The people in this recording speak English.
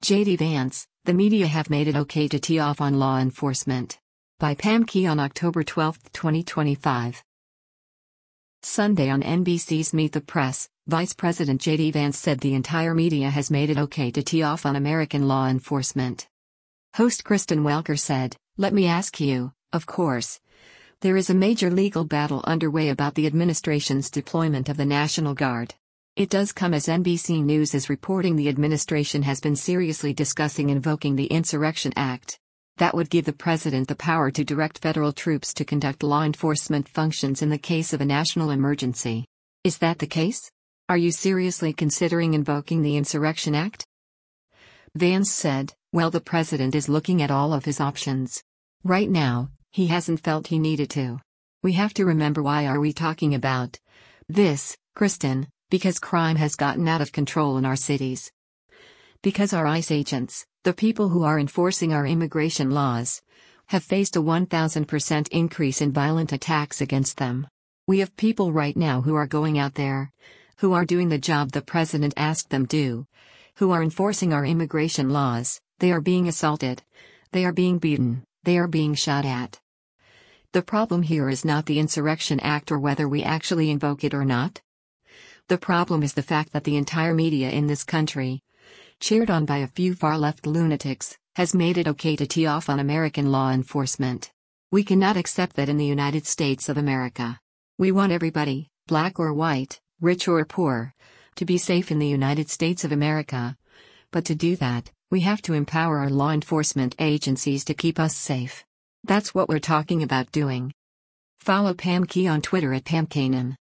J.D. Vance, the media have made it okay to tee off on law enforcement. By Pam Key on October 12, 2025. Sunday on NBC's Meet the Press, Vice President J.D. Vance said the entire media has made it okay to tee off on American law enforcement. Host Kristen Welker said, "Let me ask you, of course. There is a major legal battle underway about the administration's deployment of the National Guard. It does come as NBC News is reporting the administration has been seriously discussing invoking the Insurrection Act. That would give the president the power to direct federal troops to conduct law enforcement functions in the case of a national emergency. Is that the case? Are you seriously considering invoking the Insurrection Act?" Vance said, "Well, the president is looking at all of his options. Right now, he hasn't felt he needed to. We have to remember why are we talking about this, Kristen, because crime has gotten out of control in our cities. Because our ICE agents, the people who are enforcing our immigration laws, have faced a 1,000% increase in violent attacks against them. We have people right now who are going out there, who are doing the job the president asked them do, who are enforcing our immigration laws, they are being assaulted, they are being beaten, they are being shot at. The problem here is not the Insurrection Act or whether we actually invoke it or not. The problem is the fact that the entire media in this country, cheered on by a few far-left lunatics, has made it okay to tee off on American law enforcement. We cannot accept that in the United States of America. We want everybody, black or white, rich or poor, to be safe in the United States of America. But to do that, we have to empower our law enforcement agencies to keep us safe. That's what we're talking about doing." Follow Pam Key on Twitter at PamKanan.